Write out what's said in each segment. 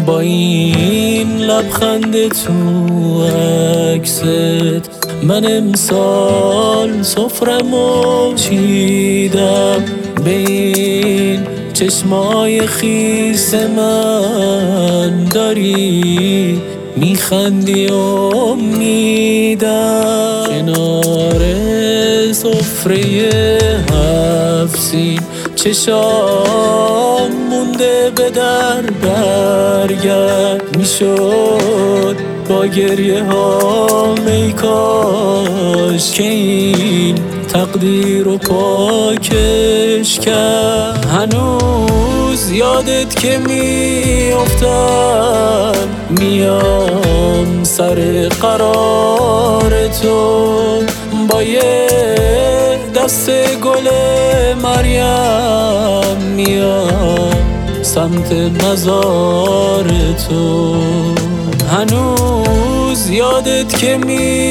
با این لبخند تو عکست من امسال سفرمو چیدم، به این چشمای خیس من داری میخندی و میدم. کنار سفره 7 سین چشام مونده به در برگرد، میشد با گریه ها ای کاش که این تقدیر رو پاکش کرد. هنوز یادت که میافتم میام سر قرار تو، با یه دست گل مریم میام سمت مزار تو. هنوز یادت که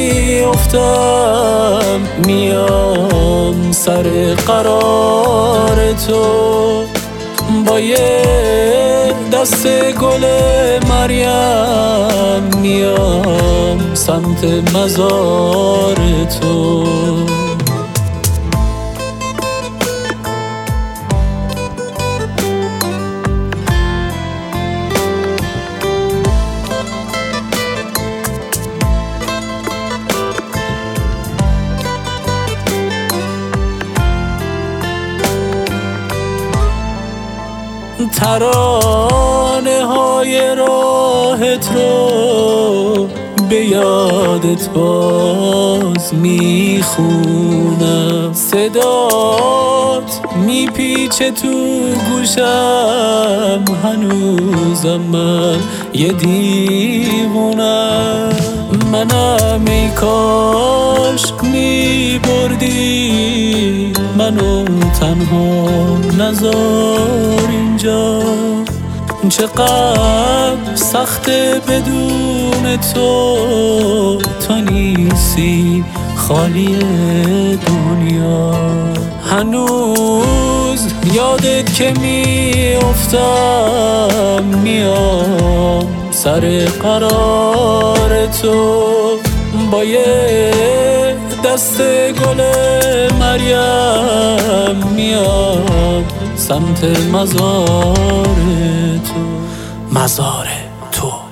میافتم میام سر قرار تو، با یه دست گل مریم میام سمت مزار تو. ترانه های راهت رو به یادت باز میخونم، صدات میپیچه تو گوشم، هنوزم من یه دیوونم. منم ای کاش میبردی منو تنها نذار اینجا، چقدر سخته بدون تو، تا نیستی خالی دنیا. هنوز یادت که میافتم میام سر قرار تو، با یه دست گل مریم میام سمت مزار تو. مزار تو.